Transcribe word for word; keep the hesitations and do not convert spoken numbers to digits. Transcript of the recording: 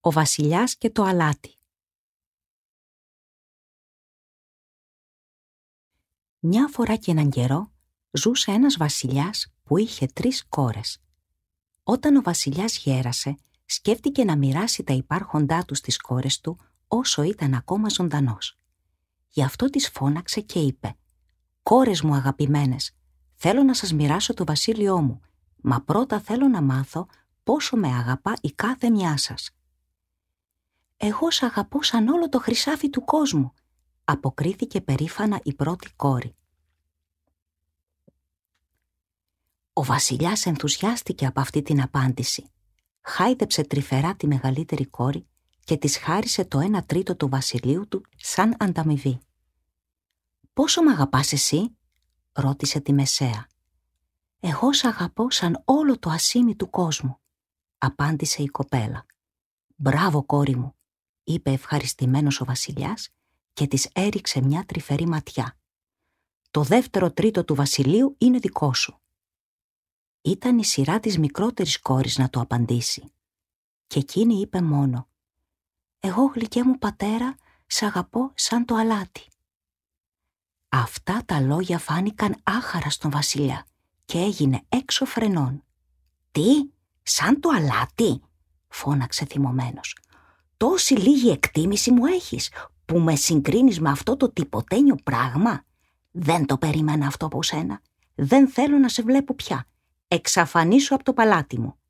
Ο βασιλιάς και το αλάτι. Μια φορά και έναν καιρό ζούσε ένας βασιλιάς που είχε τρεις κόρες. Όταν ο βασιλιάς γέρασε, σκέφτηκε να μοιράσει τα υπάρχοντά του στις κόρες του όσο ήταν ακόμα ζωντανός. Γι' αυτό τις φώναξε και είπε «Κόρες μου αγαπημένες, θέλω να σας μοιράσω το βασίλειό μου, μα πρώτα θέλω να μάθω πόσο με αγαπά η κάθε μια σας». «Εγώ σ' αγαπώ σαν όλο το χρυσάφι του κόσμου», αποκρίθηκε περήφανα η πρώτη κόρη. Ο βασιλιάς ενθουσιάστηκε από αυτή την απάντηση. Χάιδεψε τρυφερά τη μεγαλύτερη κόρη και της χάρισε το ένα τρίτο του βασιλείου του σαν ανταμοιβή. «Πόσο μ' αγαπάς εσύ?» ρώτησε τη μεσαία. «Εγώ σ' αγαπώ σαν όλο το ασίμι του κόσμου», απάντησε η κοπέλα. «Μπράβο κόρη μου», είπε ευχαριστημένος ο βασιλιάς και της έριξε μια τρυφερή ματιά. «Το δεύτερο τρίτο του βασιλείου είναι δικό σου». Ήταν η σειρά της μικρότερης κόρης να το απαντήσει. Και εκείνη είπε μόνο «Εγώ γλυκέ μου πατέρα, σ' αγαπώ σαν το αλάτι». Αυτά τα λόγια φάνηκαν άχαρα στον βασιλιά και έγινε έξω φρενών. «Τι, σαν το αλάτι?» φώναξε θυμωμένος. «Τόση λίγη εκτίμηση μου έχεις που με συγκρίνεις με αυτό το τυποτένιο πράγμα? Δεν το περίμενα αυτό από σένα. Δεν θέλω να σε βλέπω πια. Εξαφανίσου από το παλάτι μου».